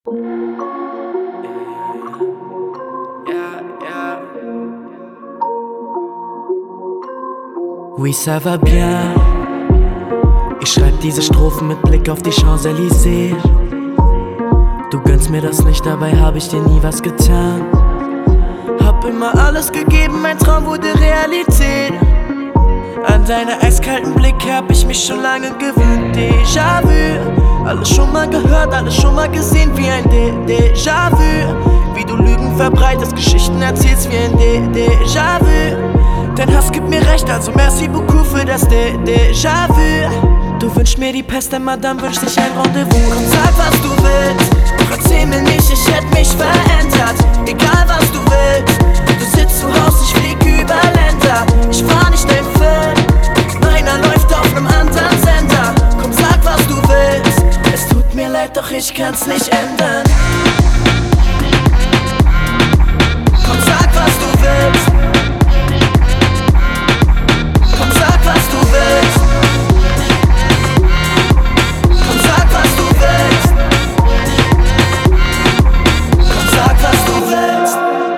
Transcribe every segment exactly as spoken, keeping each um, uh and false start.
Yeah, yeah. Oui, ça va bien. Ich schreib diese Strophen mit Blick auf die Champs-Élysées. Du gönnst mir das nicht, dabei hab ich dir nie was getan. Hab immer alles gegeben, mein Traum wurde Realität. An deinen eiskalten Blick hab ich mich schon lange gewöhnt. Déjà-vu, alles schon mal gehört, alles schon mal gesehen wie ein Déjà-vu. Wie du Lügen verbreitest, Geschichten erzählst wie ein Déjà-vu. Dein Hass gibt mir recht, also merci beaucoup für das Déjà-vu. Du wünschst mir die Pest, denn Madame wünscht sich ein Rendezvous. Komm, sag, was du willst, doch erzähl mir nicht, ich hätte mich verändert. Egal, was du willst, du sitzt zu Hause, ich flieg über Länder. Ich fahr nicht dein Film, meiner läuft auf nem anderen Sender. Komm, sag, was du willst, es tut mir leid, doch ich kann's nicht ändern. Komm, sag, was du willst. Komm, sag, was du willst. Komm, sag, was du willst. Komm, sag, was du willst.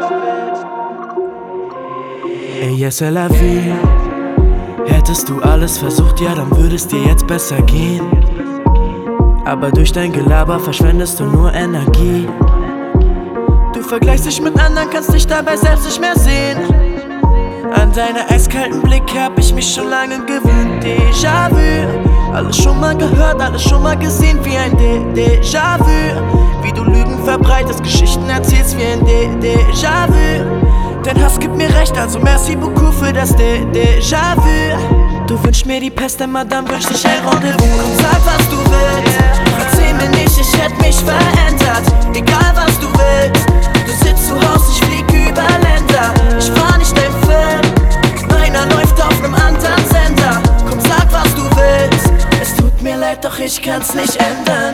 Ey, yes, c'est la vie. Hättest du alles versucht, ja, dann würde es dir jetzt besser gehen. Aber durch dein Gelaber verschwendest du nur Energie. Du vergleichst dich mit anderen, kannst dich dabei selbst nicht mehr sehen. An deinen eiskalten Blick hab ich mich schon lange gewöhnt. Déjà-vu, alles schon mal gehört, alles schon mal gesehen wie ein Déjà-vu. Wie du Lügen verbreitest, Geschichten erzählst wie ein Déjà-vu. Dein Hass gibt mir recht, also merci beaucoup für das Déjà-vu. Du wünschst mir die Pest, denn Madame wünscht sich ein Rendezvous. Komm, sag, was du willst, doch erzähl mir nicht, ich hätte mich verändert. Egal, was du willst, du sitzt zu Hause, ich flieg über Länder. Ich fahr nicht dein Film, meiner läuft auf nem anderen Sender. Komm, sag, was du willst, es tut mir leid, doch ich kann's nicht ändern.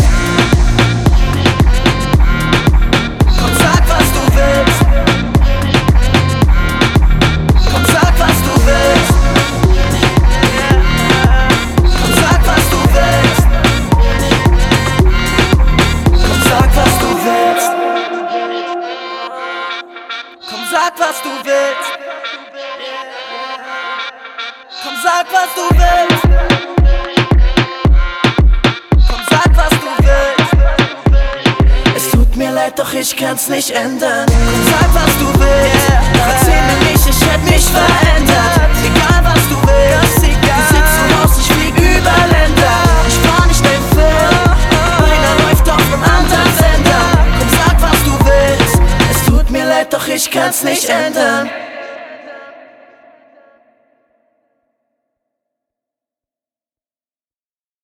Komm, sag, was du willst. Komm, sag, was du willst. Komm, sag, was du willst. Komm, sag, was du willst. Komm, sag, was du willst. Komm, sag, was du willst. Komm, sag, was du willst. Es tut mir leid, doch ich kann's nicht ändern. Komm, sag, was du willst. Doch erzähl mir nicht, ich hätte mich verändert. Egal, was du willst. Du sitzt zu Hause, ich flieg über Länder. Ich fahr nicht dein Film, meiner läuft auf nem anderen Sender. Komm, sag, was du willst. Es tut mir leid, doch ich kann's nicht ändern.